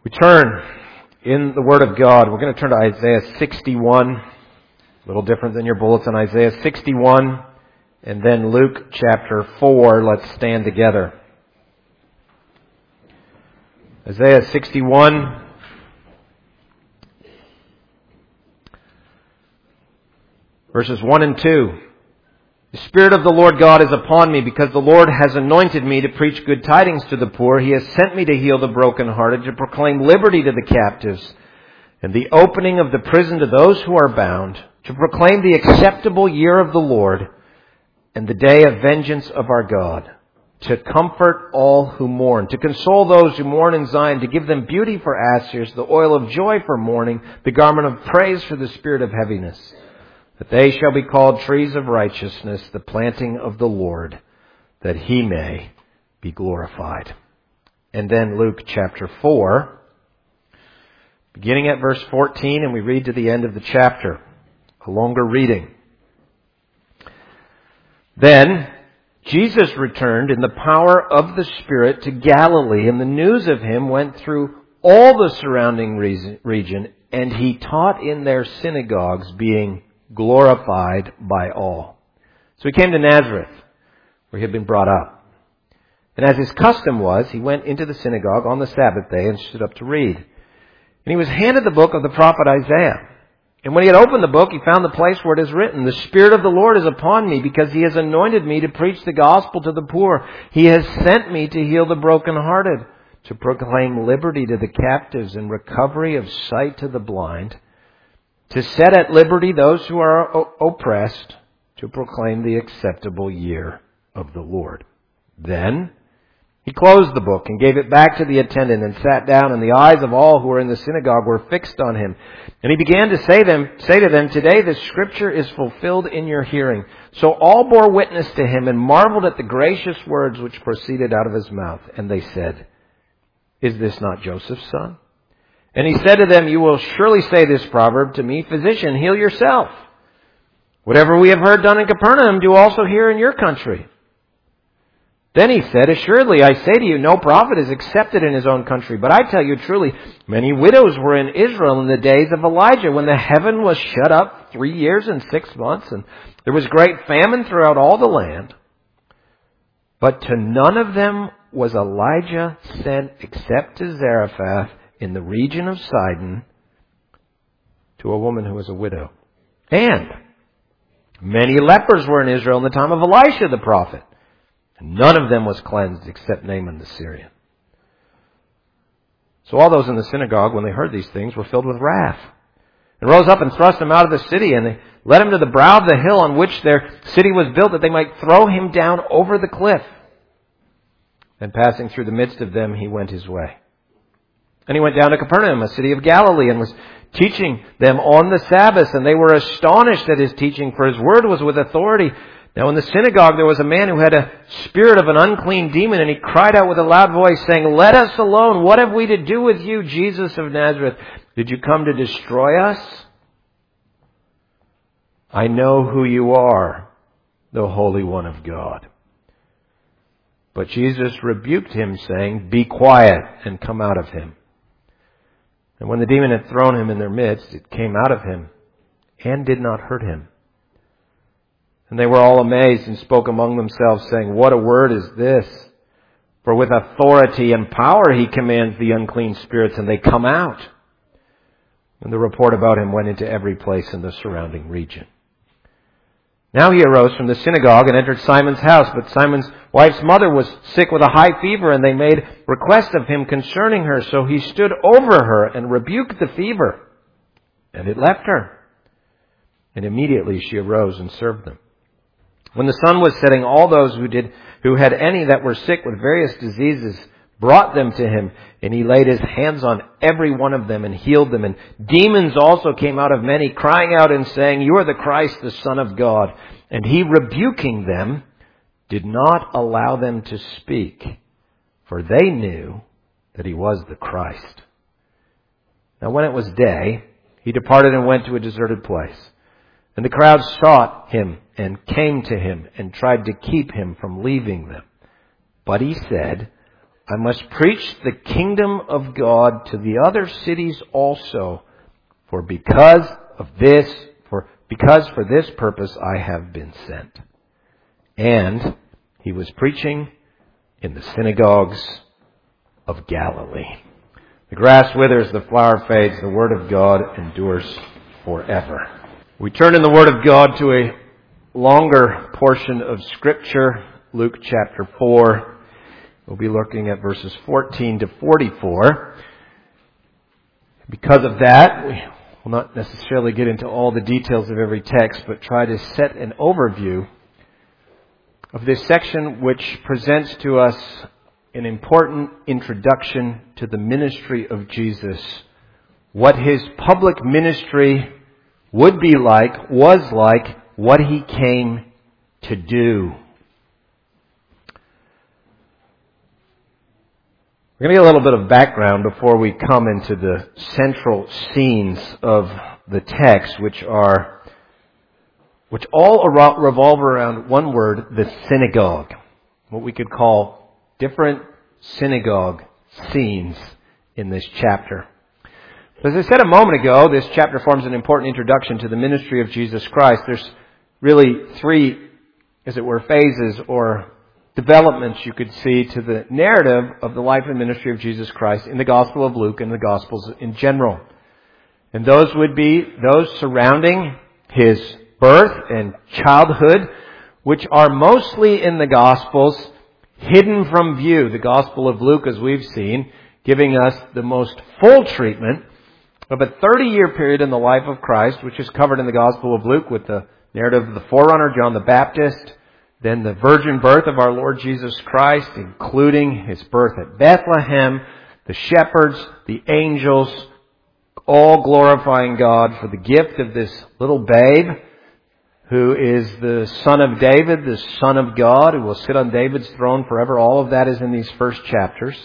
We turn in the Word of God. We're going to turn to Isaiah 61. A little different than your bulletin. Isaiah 61 and then Luke chapter 4. Let's stand together. Isaiah 61. Verses 1 and 2. The Spirit of the Lord God is upon me, because the Lord has anointed me to preach good tidings to the poor. He has sent me to heal the brokenhearted, to proclaim liberty to the captives, and the opening of the prison to those who are bound, to proclaim the acceptable year of the Lord, and the day of vengeance of our God, to comfort all who mourn, to console those who mourn in Zion, to give them beauty for ashes, the oil of joy for mourning, the garment of praise for the spirit of heaviness. That they shall be called trees of righteousness, the planting of the Lord, that He may be glorified. And then Luke chapter 4, beginning at verse 14, and we read to the end of the chapter, a longer reading. Then Jesus returned in the power of the Spirit to Galilee, and the news of Him went through all the surrounding region, and He taught in their synagogues, being glorified by all. So He came to Nazareth, where He had been brought up. And as His custom was, He went into the synagogue on the Sabbath day and stood up to read. And He was handed the book of the prophet Isaiah. And when He had opened the book, He found the place where it is written, "The Spirit of the Lord is upon me, because He has anointed me to preach the gospel to the poor. He has sent me to heal the brokenhearted, to proclaim liberty to the captives and recovery of sight to the blind, to set at liberty those who are oppressed, to proclaim the acceptable year of the Lord." Then He closed the book and gave it back to the attendant and sat down, and the eyes of all who were in the synagogue were fixed on Him. And He began to say to them, "Today this scripture is fulfilled in your hearing." So all bore witness to Him and marveled at the gracious words which proceeded out of His mouth. And they said, "Is this not Joseph's son?" And He said to them, "You will surely say this proverb to me, 'Physician, heal yourself. Whatever we have heard done in Capernaum, do also here in your country.' Then He said, 'Assuredly, I say to you, no prophet is accepted in his own country. But I tell you truly, many widows were in Israel in the days of Elijah, when the heaven was shut up 3 years and 6 months, and there was great famine throughout all the land. But to none of them was Elijah sent except to Zarephath in the region of Sidon, to a woman who was a widow. And many lepers were in Israel in the time of Elisha the prophet, and none of them was cleansed except Naaman the Syrian." So all those in the synagogue, when they heard these things, were filled with wrath, and rose up and thrust Him out of the city, and they led Him to the brow of the hill on which their city was built, that they might throw Him down over the cliff. And passing through the midst of them, He went His way. And He went down to Capernaum, a city of Galilee, and was teaching them on the Sabbath. And they were astonished at His teaching, for His word was with authority. Now in the synagogue there was a man who had a spirit of an unclean demon, and he cried out with a loud voice, saying, "Let us alone! What have we to do with you, Jesus of Nazareth? Did you come to destroy us? I know who you are, the Holy One of God." But Jesus rebuked him, saying, "Be quiet, and come out of him." And when the demon had thrown him in their midst, it came out of him, and did not hurt him. And they were all amazed, and spoke among themselves, saying, "What a word is this? For with authority and power He commands the unclean spirits, and they come out." And the report about Him went into every place in the surrounding region. Now He arose from the synagogue and entered Simon's house. But Simon's wife's mother was sick with a high fever, and they made request of Him concerning her. So He stood over her and rebuked the fever, and it left her. And immediately she arose and served them. When the sun was setting, all those who had any that were sick with various diseases brought them to Him, and He laid His hands on every one of them and healed them. And demons also came out of many, crying out and saying, "You are the Christ, the Son of God." And He, rebuking them, did not allow them to speak, for they knew that He was the Christ. Now when it was day, He departed and went to a deserted place. And the crowd sought Him and came to Him and tried to keep Him from leaving them. But He said, I must preach the kingdom of God to the other cities also, because for this purpose I have been sent. And he was preaching in the synagogues of Galilee. The grass withers, the flower fades, the word of God endures forever. We turn in the word of God to a longer portion of Scripture, Luke chapter 4. We'll be looking at verses 14 to 44. Because of that, we will not necessarily get into all the details of every text, but try to set an overview of this section which presents to us an important introduction to the ministry of Jesus. What his public ministry would be like, was like, what he came to do. We're going to get a little bit of background before we come into the central scenes of the text, which all revolve around one word, the synagogue. What we could call different synagogue scenes in this chapter. As I said a moment ago, this chapter forms an important introduction to the ministry of Jesus Christ. There's really three, as it were, phases or developments you could see to the narrative of the life and ministry of Jesus Christ in the Gospel of Luke and the Gospels in general. And those would be those surrounding his birth and childhood, which are mostly in the Gospels hidden from view. The Gospel of Luke, as we've seen, giving us the most full treatment of a 30-year period in the life of Christ, which is covered in the Gospel of Luke with the narrative of the forerunner, John the Baptist, then the virgin birth of our Lord Jesus Christ, including his birth at Bethlehem, the shepherds, the angels, all glorifying God for the gift of this little babe, who is the son of David, the Son of God, who will sit on David's throne forever. All of that is in these first chapters.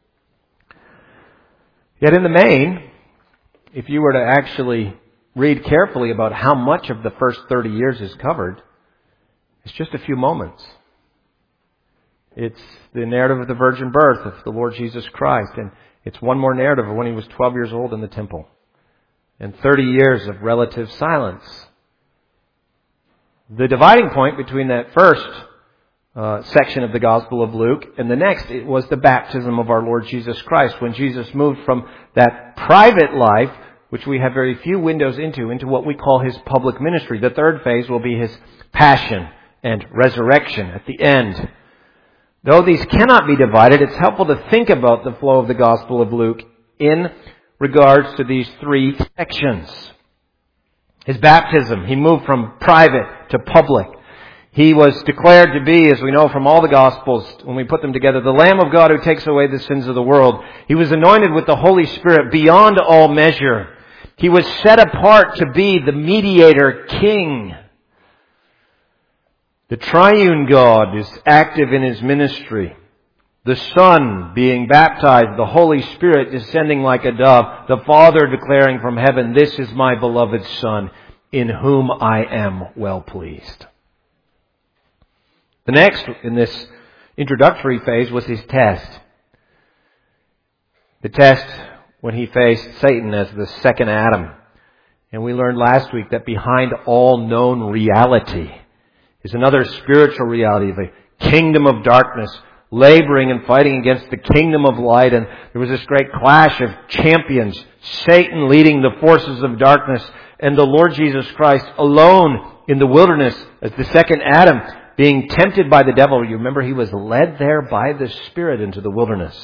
Yet in the main, if you were to actually read carefully about how much of the first 30 years is covered, it's just a few moments. It's the narrative of the virgin birth of the Lord Jesus Christ, and it's one more narrative of when he was 12 years old in the temple, and 30 years of relative silence. The dividing point between that first section of the Gospel of Luke and the next, it was the baptism of our Lord Jesus Christ, when Jesus moved from that private life, which we have very few windows into what we call his public ministry. The third phase will be his passion and resurrection at the end. Though these cannot be divided, it's helpful to think about the flow of the Gospel of Luke in regards to these three sections. His baptism, he moved from private to public. He was declared to be, as we know from all the Gospels, when we put them together, the Lamb of God who takes away the sins of the world. He was anointed with the Holy Spirit beyond all measure. He was set apart to be the mediator king. The triune God is active in his ministry. The Son being baptized, the Holy Spirit descending like a dove, the Father declaring from heaven, "This is my beloved Son, in whom I am well pleased." The next in this introductory phase was his test. The test when he faced Satan as the second Adam. And we learned last week that behind all known reality is another spiritual reality of a kingdom of darkness laboring and fighting against the kingdom of light. And there was this great clash of champions, Satan leading the forces of darkness, and the Lord Jesus Christ alone in the wilderness as the second Adam being tempted by the devil. You remember he was led there by the Spirit into the wilderness.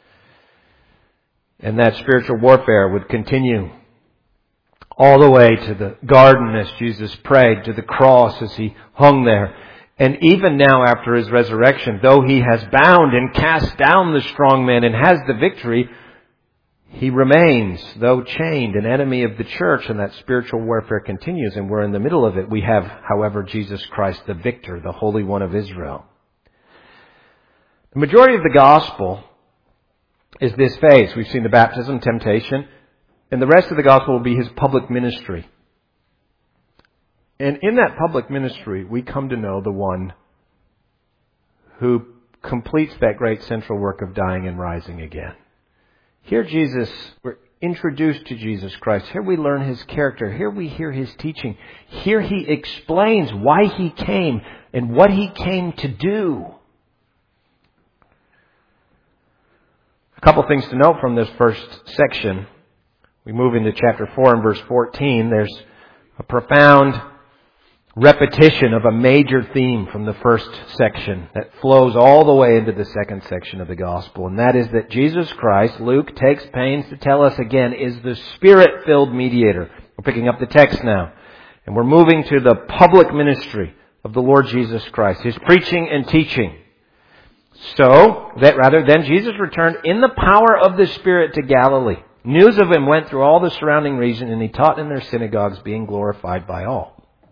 And that spiritual warfare would continue all the way to the garden as Jesus prayed, to the cross as he hung there. And even now after his resurrection, though he has bound and cast down the strong man and has the victory, he remains, though chained, an enemy of the church, and that spiritual warfare continues, and we're in the middle of it. We have, however, Jesus Christ the victor, the Holy One of Israel. The majority of the gospel is this phase. We've seen the baptism, temptation, and the rest of the gospel will be his public ministry. And in that public ministry, we come to know the one who completes that great central work of dying and rising again. Here we're introduced to Jesus Christ. Here we learn His character. Here we hear His teaching. Here He explains why He came and what He came to do. A couple things to note from this first section. We move into chapter 4 and verse 14. There's a profound repetition of a major theme from the first section that flows all the way into the second section of the gospel. And that is that Jesus Christ, Luke takes pains to tell us again, is the Spirit-filled mediator. We're picking up the text now. And we're moving to the public ministry of the Lord Jesus Christ, His preaching and teaching. So, then Jesus returned in the power of the Spirit to Galilee. News of Him went through all the surrounding region, and He taught in their synagogues, being glorified by all.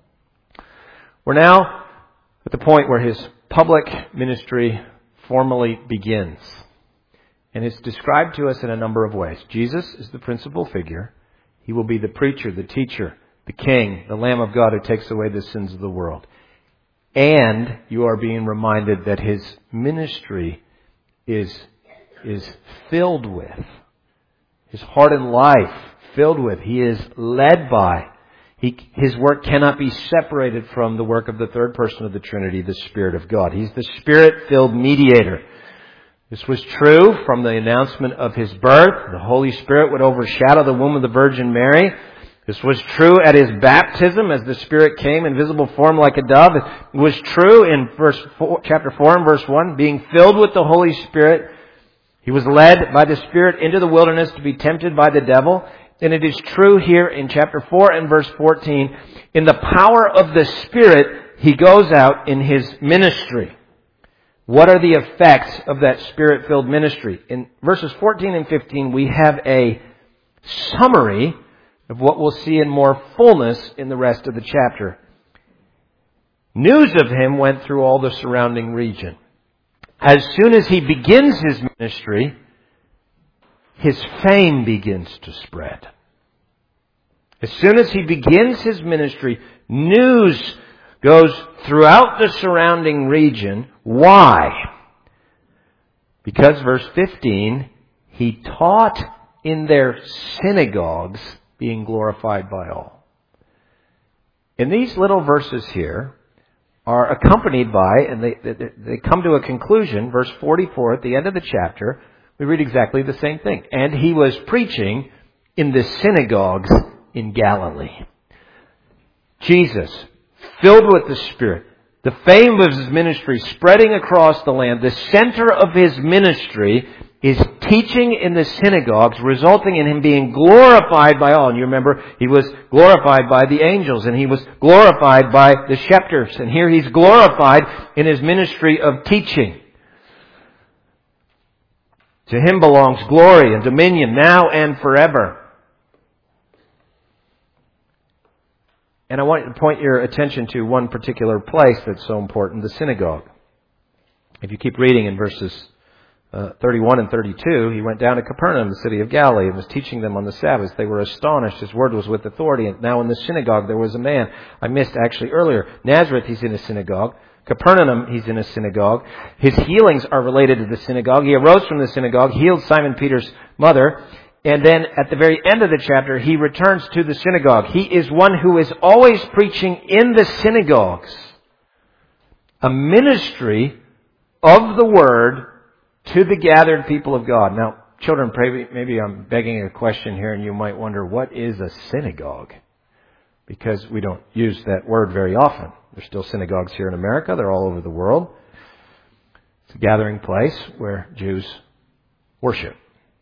We're now at the point where His public ministry formally begins. And it's described to us in a number of ways. Jesus is the principal figure. He will be the preacher, the teacher, the king, the Lamb of God who takes away the sins of the world. And you are being reminded that His ministry is filled with, His heart and life filled with, He is led by. His work cannot be separated from the work of the third person of the Trinity, the Spirit of God. He's the Spirit-filled mediator. This was true from the announcement of His birth. The Holy Spirit would overshadow the womb of the Virgin Mary. This was true at His baptism as the Spirit came in visible form like a dove. It was true in chapter 4 and verse 1, being filled with the Holy Spirit. He was led by the Spirit into the wilderness to be tempted by the devil. And it is true here in chapter 4 and verse 14. In the power of the Spirit, He goes out in His ministry. What are the effects of that Spirit-filled ministry? In verses 14 and 15, we have a summary of what we'll see in more fullness in the rest of the chapter. News of Him went through all the surrounding region. As soon as He begins His ministry, His fame begins to spread. As soon as He begins His ministry, news goes throughout the surrounding region. Why? Because verse 15, He taught in their synagogues, being glorified by all. And these little verses here are accompanied by, and they come to a conclusion, verse 44 at the end of the chapter, we read exactly the same thing. And He was preaching in the synagogues in Galilee. Jesus, filled with the Spirit, the fame of His ministry spreading across the land, the center of His ministry is teaching in the synagogues, resulting in Him being glorified by all. And you remember, He was glorified by the angels, and He was glorified by the shepherds. And here He's glorified in His ministry of teaching. To Him belongs glory and dominion now and forever. And I want to point your attention to one particular place that's so important, the synagogue. If you keep reading in verses 31 and 32, He went down to Capernaum, the city of Galilee, and was teaching them on the Sabbath. They were astonished. His word was with authority. And now in the synagogue there was a man. I missed actually earlier. Nazareth, He's in a synagogue. Capernaum, He's in a synagogue. His healings are related to the synagogue. He arose from the synagogue, healed Simon Peter's mother, and then at the very end of the chapter, He returns to the synagogue. He is one who is always preaching in the synagogues. A ministry of the Word to the gathered people of God. Now, children, maybe I'm begging a question here, and you might wonder, what is a synagogue? Because we don't use that word very often. There's still synagogues here in America. They're all over the world. It's a gathering place where Jews worship.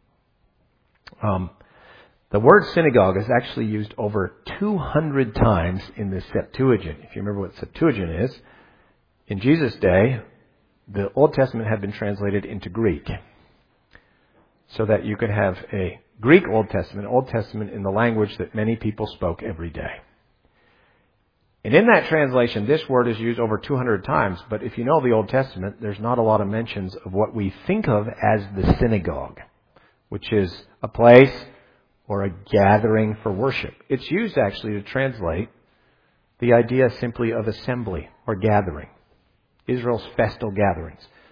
The word synagogue is actually used over 200 times in the Septuagint. If you remember what Septuagint is, in Jesus' day, the Old Testament had been translated into Greek, so that you could have a Greek Old Testament in the language that many people spoke every day. And in that translation, this word is used over 200 times, but if you know the Old Testament, there's not a lot of mentions of what we think of as the synagogue, which is a place or a gathering for worship. It's used actually to translate the idea simply of assembly or gathering. Israel's festal gatherings.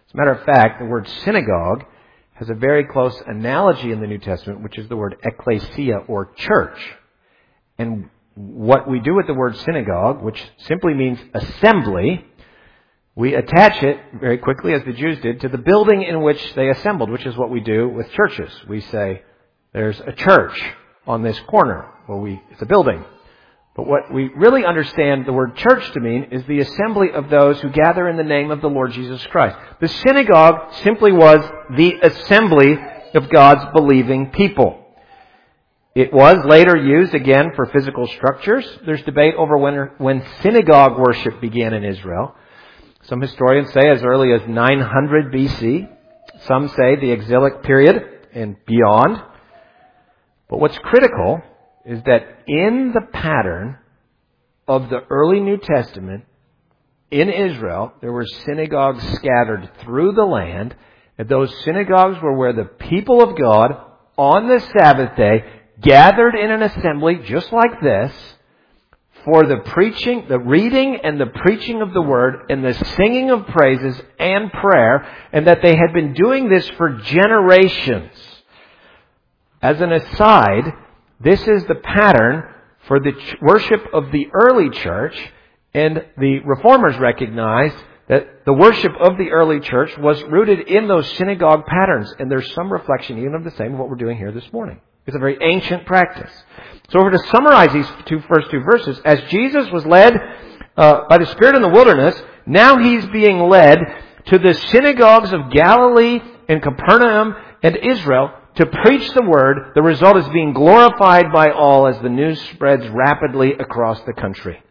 As a matter of fact, the word synagogue has a very close analogy in the New Testament, which is the word ecclesia, or church. And what we do with the word synagogue, which simply means assembly, we attach it very quickly, as the Jews did, to the building in which they assembled, which is what we do with churches. We say, there's a church on this corner. Well, it's a building. But what we really understand the word church to mean is the assembly of those who gather in the name of the Lord Jesus Christ. The synagogue simply was the assembly of God's believing people. It was later used again for physical structures. There's debate over when synagogue worship began in Israel. Some historians say as early as 900 BC. Some say the exilic period and beyond. But what's critical is that in the pattern of the early New Testament, in Israel, there were synagogues scattered through the land, and those synagogues were where the people of God, on the Sabbath day, gathered in an assembly just like this, for the preaching, the reading and the preaching of the Word, and the singing of praises and prayer, and that they had been doing this for generations. As an aside, this is the pattern for the worship of the early church, and the Reformers recognized that the worship of the early church was rooted in those synagogue patterns, and there's some reflection even of the same of what we're doing here this morning. It's a very ancient practice. So we're to summarize these first two verses. As Jesus was led by the Spirit in the wilderness, now He's being led to the synagogues of Galilee and Capernaum and Israel to preach the Word. The result is being glorified by all as the news spreads rapidly across the country.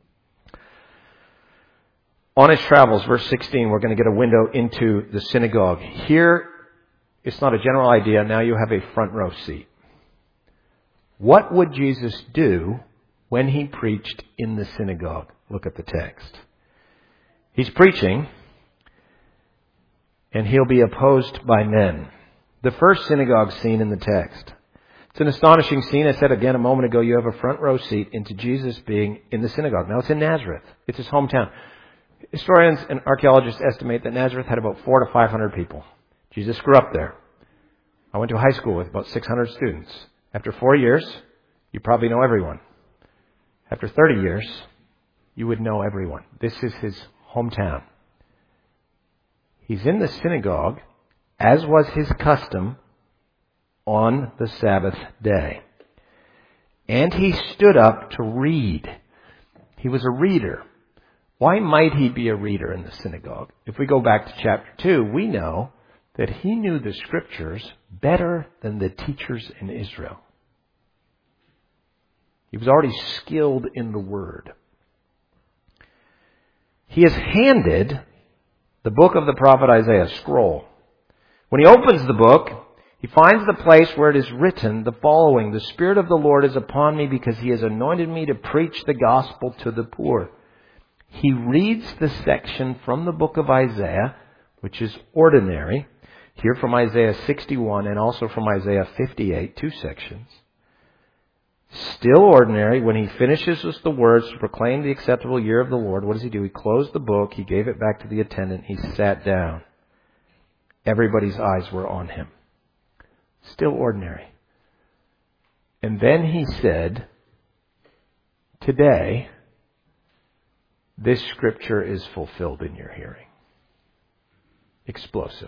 On His travels, verse 16, we're going to get a window into the synagogue. Here, it's not a general idea. Now you have a front row seat. What would Jesus do when He preached in the synagogue? Look at the text. He's preaching, and He'll be opposed by men. The first synagogue scene in the text. It's an astonishing scene. I said again a moment ago, you have a front row seat into Jesus being in the synagogue. Now it's in Nazareth. It's His hometown. Historians and archaeologists estimate that Nazareth had about 400 to 500 people. Jesus grew up there. I went to high school with about 600 students. After 4 years, you probably know everyone. After 30 years, you would know everyone. This is His hometown. He's in the synagogue, as was His custom, on the Sabbath day. And He stood up to read. He was a reader. Why might He be a reader in the synagogue? If we go back to chapter 2, we know that He knew the Scriptures better than the teachers in Israel. He was already skilled in the Word. He is handed the book of the prophet Isaiah, scroll. When he opens the book, he finds the place where it is written the following: "The Spirit of the Lord is upon me because He has anointed me to preach the gospel to the poor." He reads the section from the book of Isaiah, which is ordinary, here from Isaiah 61 and also from Isaiah 58, 2 sections. Still ordinary. When he finishes with the words to proclaim the acceptable year of the Lord, what does he do? He closed the book, he gave it back to the attendant, he sat down. Everybody's eyes were on him. Still ordinary. And then he said, "Today, this scripture is fulfilled in your hearing." Explosive.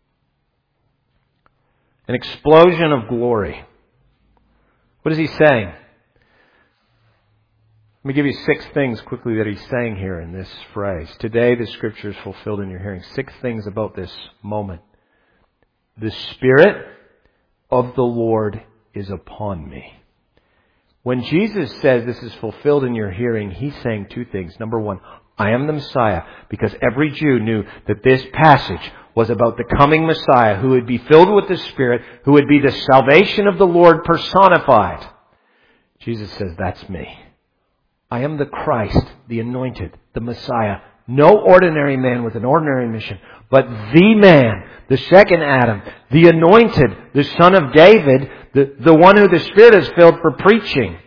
An explosion of glory. What is he saying? Let me give you 6 things quickly that he's saying here in this phrase. Today the scripture is fulfilled in your hearing. 6 things about this moment. The Spirit of the Lord is upon me. When Jesus says this is fulfilled in your hearing, He's saying 2 things. Number 1, I am the Messiah, because every Jew knew that this passage was about the coming Messiah who would be filled with the Spirit, who would be the salvation of the Lord personified. Jesus says, that's me. I am the Christ, the anointed, the Messiah. No ordinary man with an ordinary mission, but the man, the second Adam, the anointed, the Son of David, the one who the Spirit has filled for preaching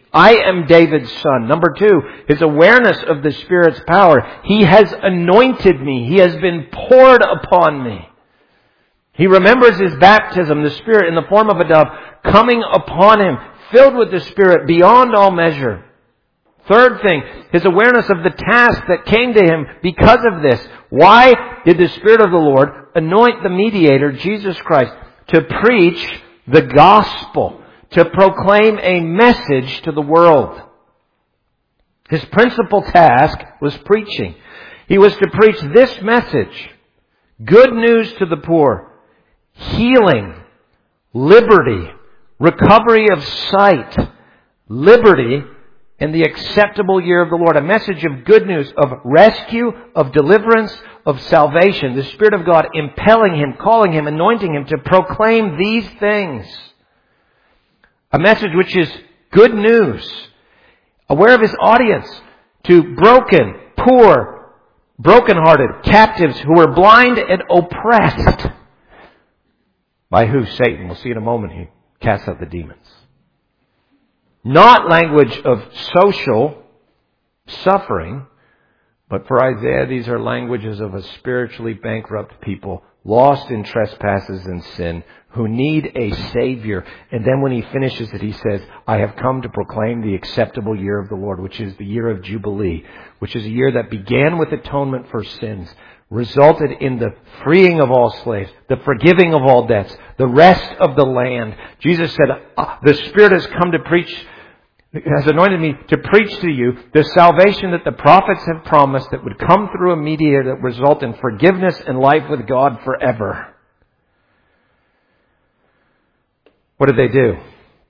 I am David's son. Number 2, his awareness of the Spirit's power. He has anointed me. He has been poured upon me. He remembers his baptism, the Spirit in the form of a dove coming upon him, filled with the Spirit beyond all measure. Third thing, his awareness of the task that came to him because of this. Why did the Spirit of the Lord anoint the mediator, Jesus Christ, to preach the gospel, to proclaim a message to the world? His principal task was preaching. He was to preach this message: good news to the poor, healing, liberty, recovery of sight, liberty, and the acceptable year of the Lord. A message of good news, of rescue, of deliverance, of salvation. The Spirit of God impelling him, calling him, anointing him to proclaim these things. A message which is good news. Aware of his audience, to broken, poor, brokenhearted, captives who were blind and oppressed. By who? Satan. We'll see in a moment. He casts out the demons. Not language of social suffering, but for Isaiah, these are languages of a spiritually bankrupt people, lost in trespasses and sin, who need a Savior. And then when he finishes it, he says, I have come to proclaim the acceptable year of the Lord, which is the year of Jubilee, which is a year that began with atonement for sins, resulted in the freeing of all slaves, the forgiving of all debts, the rest of the land. Jesus said, the Spirit has come to preach, has anointed me to preach to you the salvation that the prophets have promised, that would come through a mediator that would result in forgiveness and life with God forever. What did they do?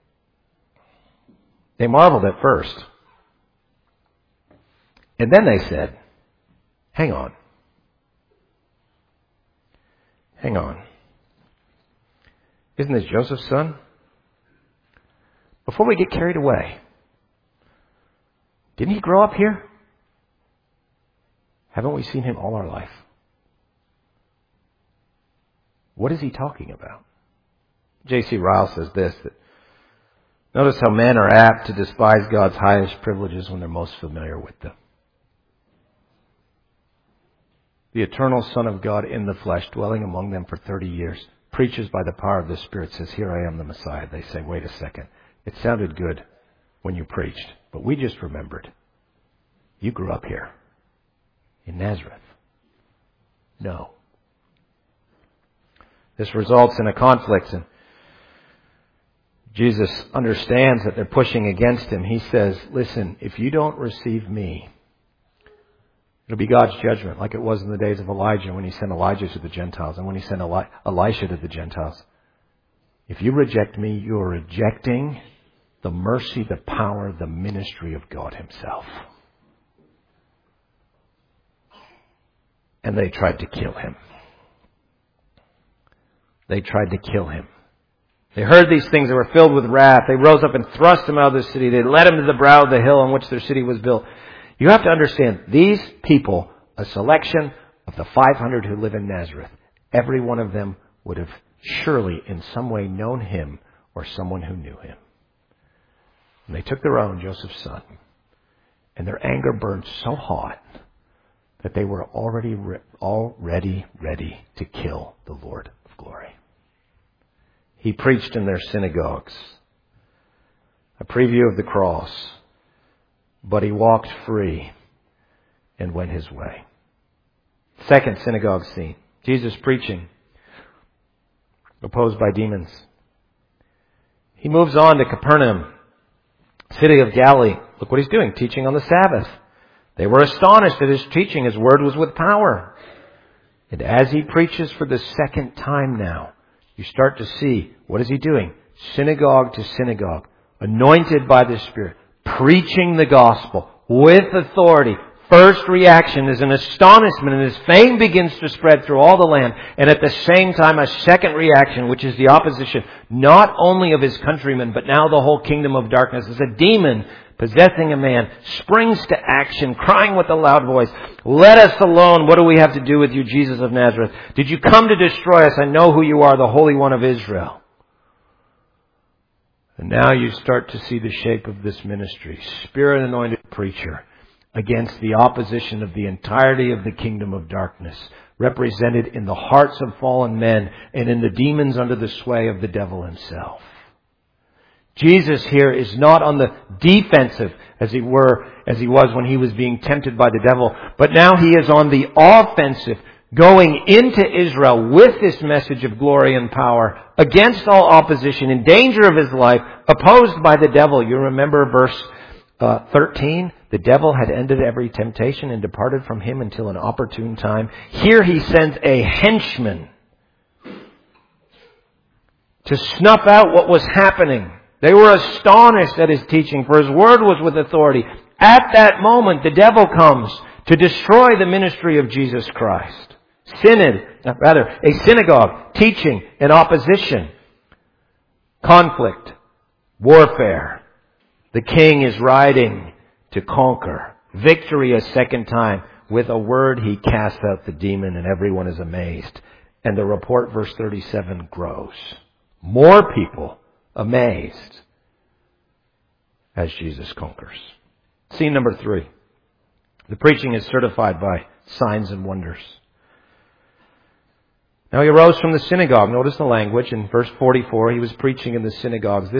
They marveled at first. And then they said, hang on. Hang on. Isn't this Joseph's son? Before we get carried away, didn't he grow up here? Haven't we seen him all our life? What is he talking about? J.C. Ryle says this, that notice how men are apt to despise God's highest privileges when they're most familiar with them. The eternal Son of God in the flesh, dwelling among them for 30 years, preaches by the power of the Spirit, says, here I am the Messiah. They say, wait a second. It sounded good when you preached, but we just remembered. You grew up here in Nazareth. No. This results in a conflict, and Jesus understands that they're pushing against him. He says, listen, if you don't receive me, it'll be God's judgment, like it was in the days of Elijah when he sent Elijah to the Gentiles and when he sent Elisha to the Gentiles. If you reject me, you're rejecting the mercy, the power, the ministry of God himself. And they tried to kill him. They tried to kill him. They heard these things that were filled with wrath. They rose up and thrust him out of the city. They led him to the brow of the hill on which their city was built. You have to understand, these people, a selection of the 500 who live in Nazareth, every one of them would have surely in some way known him or someone who knew him. And they took their own, Joseph's son, and their anger burned so hot that they were already ready to kill the Lord of glory. He preached in their synagogues, a preview of the cross, but he walked free and went his way. Second synagogue scene. Jesus preaching, opposed by demons. He moves on to Capernaum, city of Galilee. Look what he's doing, teaching on the Sabbath. They were astonished at his teaching. His word was with power. And as he preaches for the second time now, you start to see, what is he doing? Synagogue to synagogue, anointed by the Spirit, preaching the gospel with authority. First reaction is an astonishment, and his fame begins to spread through all the land. And at the same time, a second reaction, which is the opposition, not only of his countrymen, but now the whole kingdom of darkness, as a demon possessing a man springs to action, crying with a loud voice, "Let us alone. What do we have to do with you, Jesus of Nazareth? Did you come to destroy us? I know who you are, the Holy One of Israel." And now you start to see the shape of this ministry. Spirit-anointed preacher against the opposition of the entirety of the kingdom of darkness, represented in the hearts of fallen men and in the demons under the sway of the devil himself. Jesus here is not on the defensive as he was when he was being tempted by the devil, but now he is on the offensive, going into Israel with this message of glory and power, against all opposition, in danger of his life, opposed by the devil. You remember verse 13? The devil had ended every temptation and departed from him until an opportune time. Here he sends a henchman to snuff out what was happening. They were astonished at his teaching, for his word was with authority. At that moment, the devil comes to destroy the ministry of Jesus Christ. A synagogue, teaching and opposition, conflict, warfare. The king is riding to conquer. Victory a second time. With a word he casts out the demon and everyone is amazed. And the report, verse 37, grows. More people amazed as Jesus conquers. Scene number 3. The preaching is certified by signs and wonders. Now he arose from the synagogue. Notice the language in verse 44. He was preaching in the synagogues.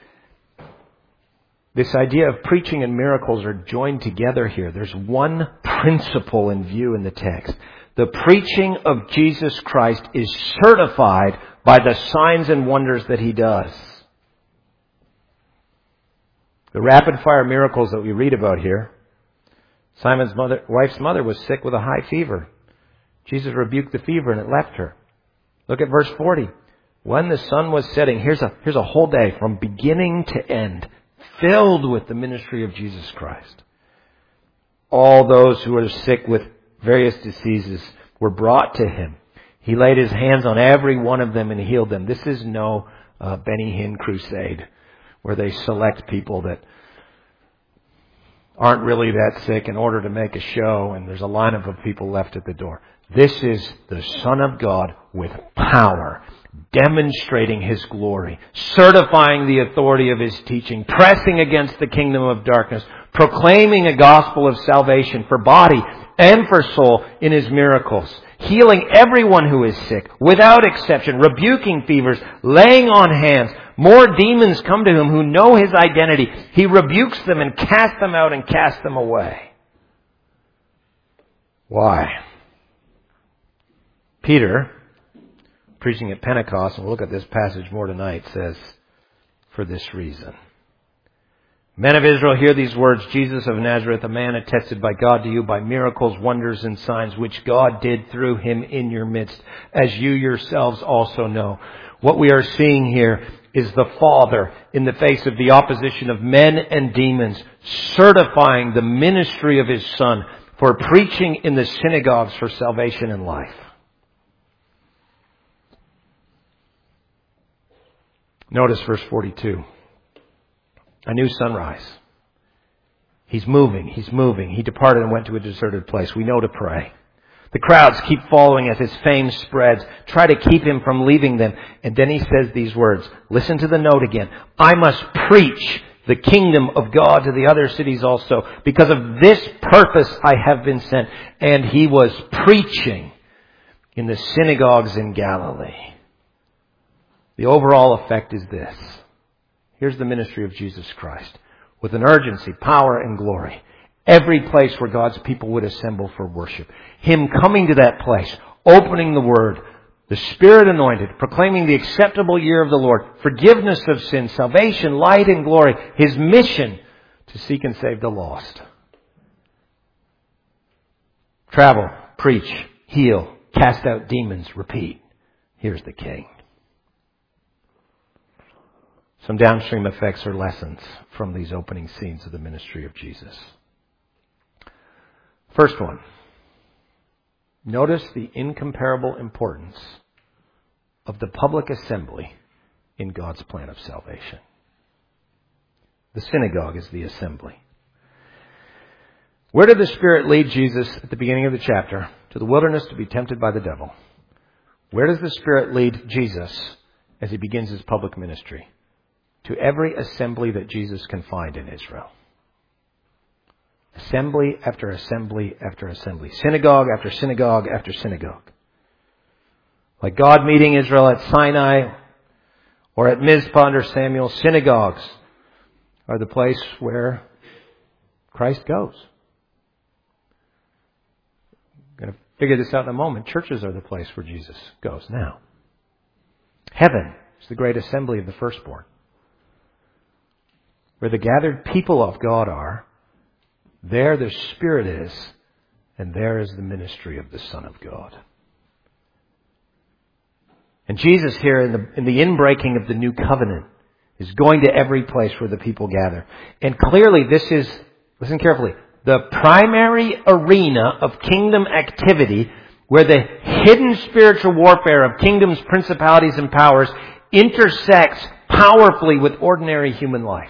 This idea of preaching and miracles are joined together here. There's one principle in view in the text. The preaching of Jesus Christ is certified by the signs and wonders that he does. The rapid-fire miracles that we read about here. Simon's wife's mother was sick with a high fever. Jesus rebuked the fever and it left her. Look at verse 40. When the sun was setting, here's a whole day from beginning to end, filled with the ministry of Jesus Christ. All those who were sick with various diseases were brought to him. He laid his hands on every one of them and healed them. This is no Benny Hinn crusade where they select people that aren't really that sick in order to make a show and there's a lineup of people left at the door. This is the Son of God with power, demonstrating His glory, certifying the authority of His teaching, pressing against the kingdom of darkness, proclaiming a gospel of salvation for body and for soul in His miracles, healing everyone who is sick, without exception, rebuking fevers, laying on hands. More demons come to Him who know His identity. He rebukes them and casts them out and casts them away. Why? Peter, preaching at Pentecost, and we'll look at this passage more tonight, says, for this reason. Men of Israel, hear these words. Jesus of Nazareth, a man attested by God to you by miracles, wonders, and signs, which God did through Him in your midst, as you yourselves also know. What we are seeing here is the Father, in the face of the opposition of men and demons, certifying the ministry of His Son for preaching in the synagogues for salvation and life. Notice verse 42. A new sunrise. He's moving. He departed and went to a deserted place. We know to pray. The crowds keep following as His fame spreads. Try to keep Him from leaving them. And then He says these words. Listen to the note again. I must preach the kingdom of God to the other cities also. Because of this purpose I have been sent. And He was preaching in the synagogues in Galilee. The overall effect is this. Here's the ministry of Jesus Christ. With an urgency, power, and glory. Every place where God's people would assemble for worship. Him coming to that place, opening the Word, the Spirit anointed, proclaiming the acceptable year of the Lord, forgiveness of sin, salvation, light, and glory. His mission to seek and save the lost. Travel, preach, heal, cast out demons, repeat. Here's the King. Some downstream effects or lessons from these opening scenes of the ministry of Jesus. First one. Notice the incomparable importance of the public assembly in God's plan of salvation. The synagogue is the assembly. Where did the Spirit lead Jesus at the beginning of the chapter? To the wilderness to be tempted by the devil. Where does the Spirit lead Jesus as He begins His public ministry? to every assembly that Jesus can find in Israel. Assembly after assembly after assembly. Synagogue after synagogue after synagogue. Like God meeting Israel at Sinai or at Mizpah under Samuel, synagogues are the place where Christ goes. I'm going to figure this out in a moment. Churches are the place where Jesus goes now. Heaven is the great assembly of the firstborn. Where the gathered people of God are, there the Spirit is, and there is the ministry of the Son of God. And Jesus here in the inbreaking of the new covenant is going to every place where the people gather. And clearly this is, listen carefully, the primary arena of kingdom activity where the hidden spiritual warfare of kingdoms, principalities, and powers intersects powerfully with ordinary human life.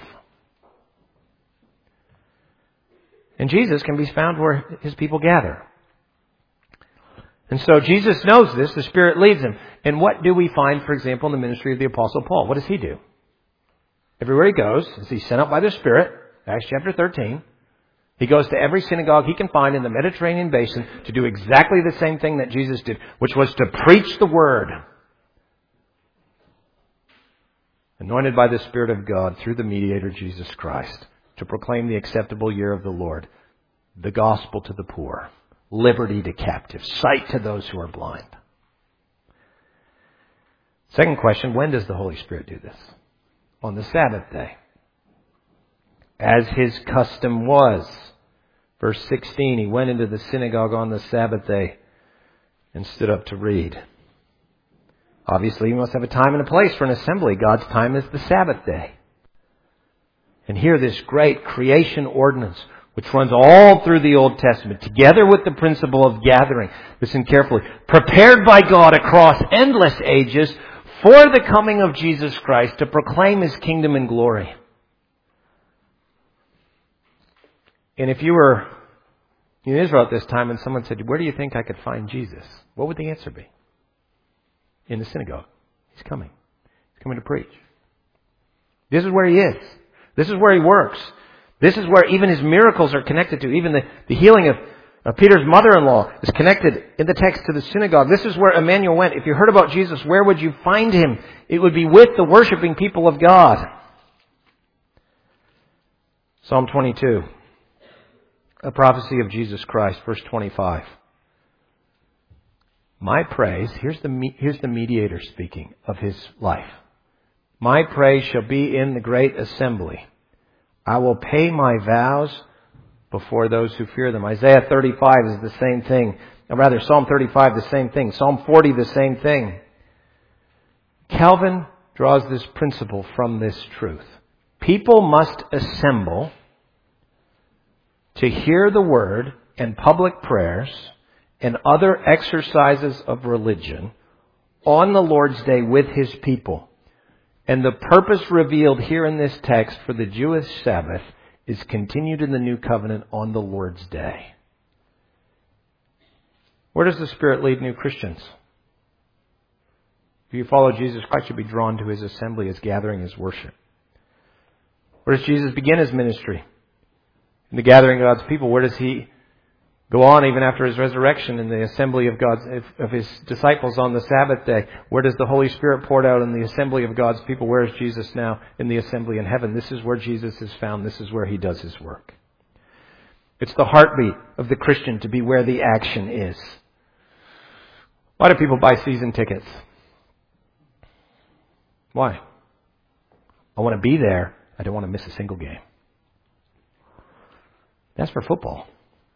And Jesus can be found where His people gather. And so Jesus knows this. The Spirit leads Him. And what do we find, for example, in the ministry of the Apostle Paul? What does he do? Everywhere he goes, as he's sent out by the Spirit, Acts chapter 13, he goes to every synagogue he can find in the Mediterranean basin to do exactly the same thing that Jesus did, which was to preach the Word. Anointed by the Spirit of God through the mediator Jesus Christ, to proclaim the acceptable year of the Lord, the gospel to the poor, liberty to captives, sight to those who are blind. Second question, when does the Holy Spirit do this? On the Sabbath day. As His custom was. Verse 16, He went into the synagogue on the Sabbath day and stood up to read. Obviously, you must have a time and a place for an assembly. God's time is the Sabbath day. And here this great creation ordinance, which runs all through the Old Testament, together with the principle of gathering, listen carefully, prepared by God across endless ages for the coming of Jesus Christ to proclaim His kingdom and glory. And if you were in Israel at this time and someone said, where do you think I could find Jesus? What would the answer be? In the synagogue. He's coming. He's coming to preach. This is where He is. This is where He works. This is where even His miracles are connected to. Even the healing of Peter's mother-in-law is connected in the text to the synagogue. This is where Emmanuel went. If you heard about Jesus, where would you find Him? It would be with the worshiping people of God. Psalm 22. A prophecy of Jesus Christ, verse 25. My praise, here's the mediator speaking of His life. My praise shall be in the great assembly. I will pay my vows before those who fear them. Isaiah 35 is the same thing. Or rather, Psalm 35 the same thing. Psalm 40 the same thing. Calvin draws this principle from this truth. People must assemble to hear the Word and public prayers and other exercises of religion on the Lord's Day with His people. And the purpose revealed here in this text for the Jewish Sabbath is continued in the New Covenant on the Lord's Day. Where does the Spirit lead new Christians? If you follow Jesus Christ, you'll be drawn to His assembly, His gathering, His worship. Where does Jesus begin His ministry? In the gathering of God's people. Where does He go on even after His resurrection in the assembly of His disciples on the Sabbath day? Where does the Holy Spirit poured out in the assembly of God's people? Where is Jesus now? In the assembly in heaven. This is where Jesus is found. This is where He does His work. It's the heartbeat of the Christian to be where the action is. Why do people buy season tickets? Why? I want to be there. I don't want to miss a single game. That's for football.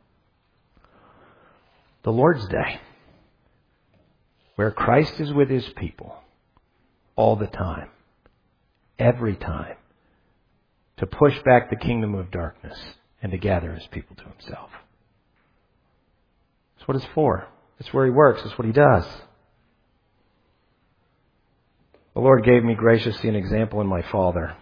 The Lord's Day, where Christ is with His people all the time, every time, to push back the kingdom of darkness and to gather His people to Himself. That's what it's for. It's where He works. It's what He does. The Lord gave me graciously an example in my father.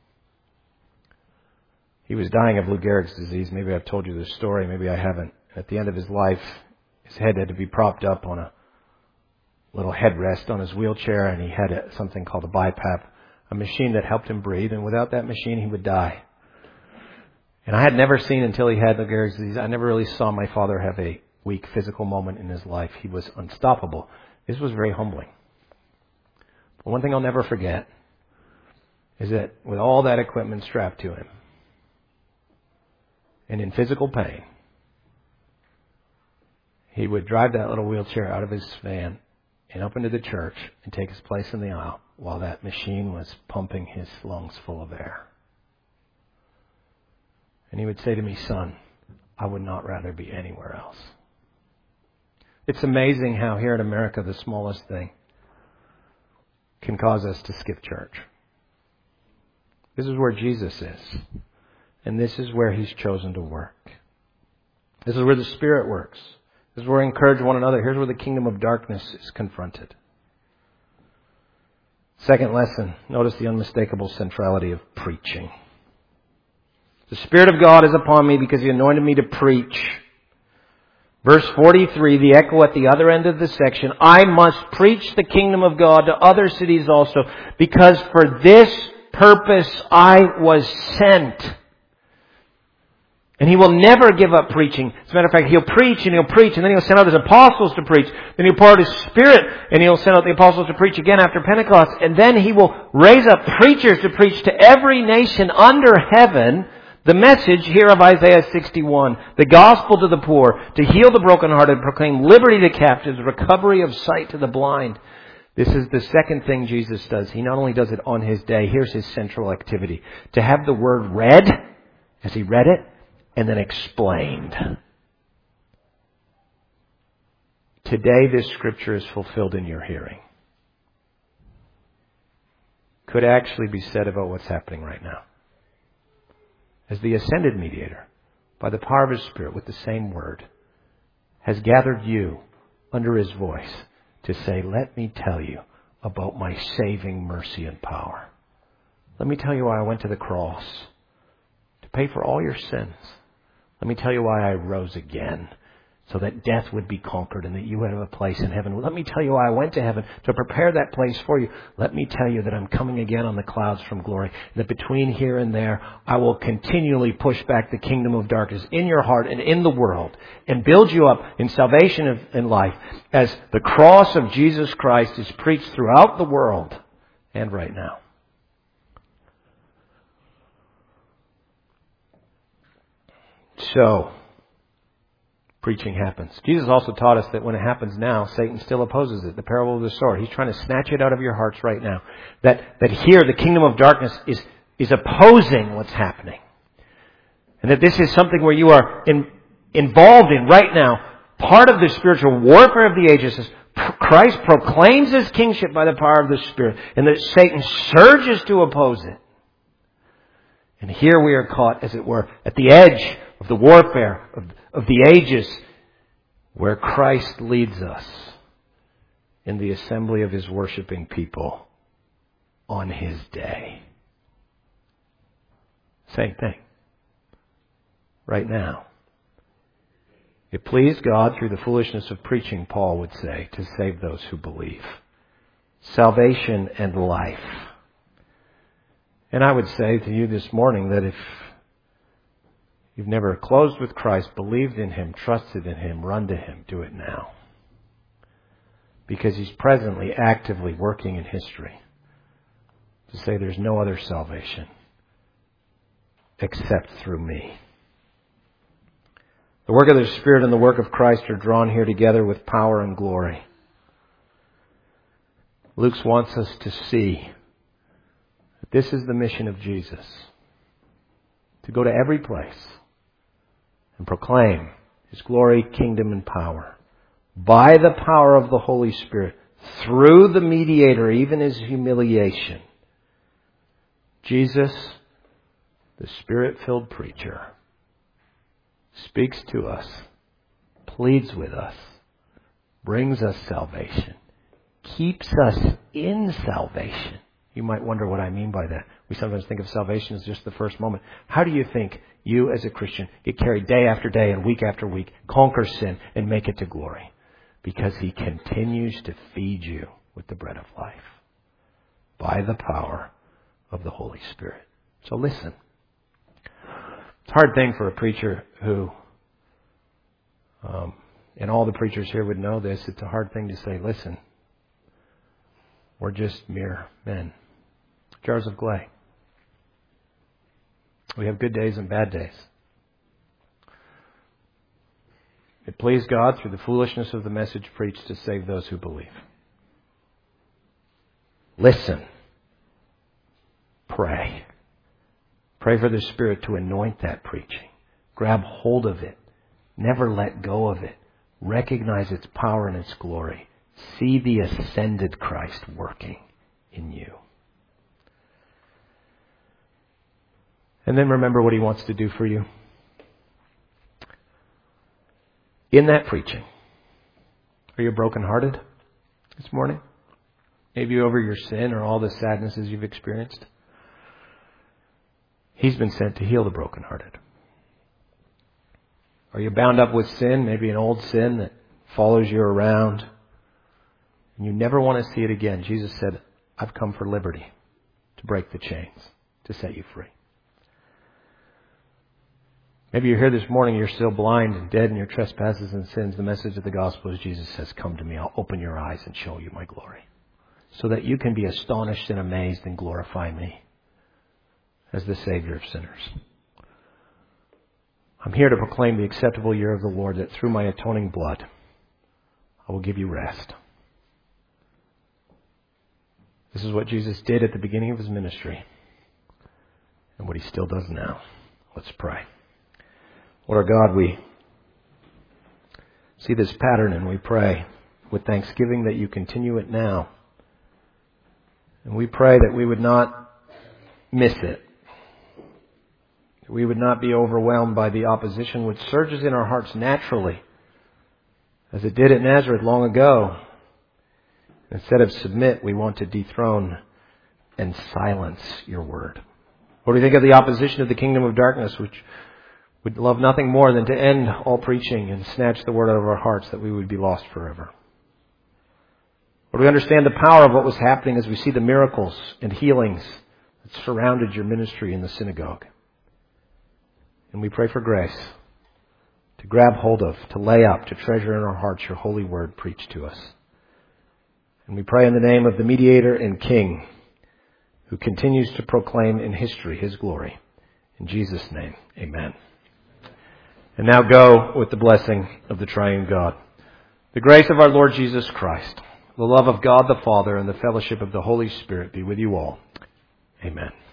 He was dying of Lou Gehrig's disease. Maybe I've told you this story. Maybe I haven't. At the end of his life, his head had to be propped up on a little headrest on his wheelchair, and he had something called a a machine that helped him breathe, and without that machine he would die. And I had never seen, until he had Lou Gehrig's disease, I never really saw my father have a weak physical moment in his life. He was unstoppable. This was very humbling. But one thing I'll never forget is that with all that equipment strapped to him, and in physical pain, he would drive that little wheelchair out of his van and up into the church and take his place in the aisle while that machine was pumping his lungs full of air. And he would say to me, "Son, I would not rather be anywhere else." It's amazing how here in America the smallest thing can cause us to skip church. This is where Jesus is. And this is where He's chosen to work. This is where the Spirit works. This is where we encourage one another. Here's where the kingdom of darkness is confronted. Second lesson, notice the unmistakable centrality of preaching. The Spirit of God is upon me because He anointed me to preach. Verse 43, the echo at the other end of the section, I must preach the kingdom of God to other cities also, because for this purpose I was sent. And He will never give up preaching. As a matter of fact, He'll preach and He'll preach, and then He'll send out His apostles to preach. Then He'll pour out His Spirit, and He'll send out the apostles to preach again after Pentecost. And then He will raise up preachers to preach to every nation under heaven the message here of Isaiah 61, the gospel to the poor, to heal the brokenhearted, proclaim liberty to captives, recovery of sight to the blind. This is the second thing Jesus does. He not only does it on His day, here's His central activity. To have the word read, as He read it, and then explained. Today this scripture is fulfilled in your hearing. Could actually be said about what's happening right now. As the ascended mediator, by the power of His Spirit, with the same word, has gathered you under His voice to say, let me tell you about my saving mercy and power. Let me tell you why I went to the cross, to pay for all your sins. Let me tell you why I rose again, so that death would be conquered and that you would have a place in heaven. Let me tell you why I went to heaven, to prepare that place for you. Let me tell you that I'm coming again on the clouds from glory. That between here and there, I will continually push back the kingdom of darkness in your heart and in the world and build you up in salvation and life as the cross of Jesus Christ is preached throughout the world and right now. So, preaching happens. Jesus also taught us that when it happens now, Satan still opposes it. The parable of the sower. He's trying to snatch it out of your hearts right now. That here the kingdom of darkness is opposing what's happening. And that this is something where you are involved in right now. Part of the spiritual warfare of the ages is Christ proclaims His kingship by the power of the Spirit. And that Satan surges to oppose it. And here we are caught, as it were, at the edge of the warfare of the ages, where Christ leads us in the assembly of His worshiping people on His day. Same thing. Right now. It pleased God through the foolishness of preaching, Paul would say, to save those who believe. Salvation and life. And I would say to you this morning that if you've never closed with Christ, believed in Him, trusted in Him, run to Him, do it now. Because He's presently, actively working in history to say there's no other salvation except through me. The work of the Spirit and the work of Christ are drawn here together with power and glory. Luke wants us to see that this is the mission of Jesus. To go to every place and proclaim His glory, kingdom, and power by the power of the Holy Spirit through the mediator, even His humiliation. Jesus, the Spirit-filled preacher, speaks to us, pleads with us, brings us salvation, keeps us in salvation. You might wonder what I mean by that. We sometimes think of salvation as just the first moment. How do you think you as a Christian get carried day after day and week after week, conquer sin, and make it to glory? Because He continues to feed you with the bread of life by the power of the Holy Spirit. So listen. It's a hard thing for a preacher who, and all the preachers here would know this, it's a hard thing to say, listen, we're just mere men, jars of clay. We have good days and bad days. It pleased God through the foolishness of the message preached to save those who believe. Listen. Pray. Pray for the Spirit to anoint that preaching. Grab hold of it. Never let go of it. Recognize its power and its glory. See the ascended Christ working in you. And then remember what He wants to do for you. In that preaching, are you brokenhearted this morning? Maybe over your sin or all the sadnesses you've experienced. He's been sent to heal the brokenhearted. Are you bound up with sin, maybe an old sin that follows you around, and you never want to see it again? Jesus said, I've come for liberty, to break the chains, to set you free. Maybe you're here this morning, you're still blind and dead in your trespasses and sins. The message of the gospel is Jesus says, come to me, I'll open your eyes and show you my glory. So that you can be astonished and amazed and glorify me as the Savior of sinners. I'm here to proclaim the acceptable year of the Lord, that through my atoning blood, I will give you rest. This is what Jesus did at the beginning of His ministry, and what He still does now. Let's pray. Lord our God, we see this pattern and we pray with thanksgiving that you continue it now. And we pray that we would not miss it. That we would not be overwhelmed by the opposition which surges in our hearts naturally, as it did at Nazareth long ago. Instead of submit, we want to dethrone and silence your word. What do you think of the opposition of the kingdom of darkness, which would love nothing more than to end all preaching and snatch the word out of our hearts, that we would be lost forever? Lord, we understand the power of what was happening as we see the miracles and healings that surrounded your ministry in the synagogue. And we pray for grace to grab hold of, to lay up, to treasure in our hearts your holy word preached to us. And we pray in the name of the mediator and King, who continues to proclaim in history His glory. In Jesus' name, amen. And now go with the blessing of the triune God. The grace of our Lord Jesus Christ, the love of God the Father, and the fellowship of the Holy Spirit be with you all. Amen.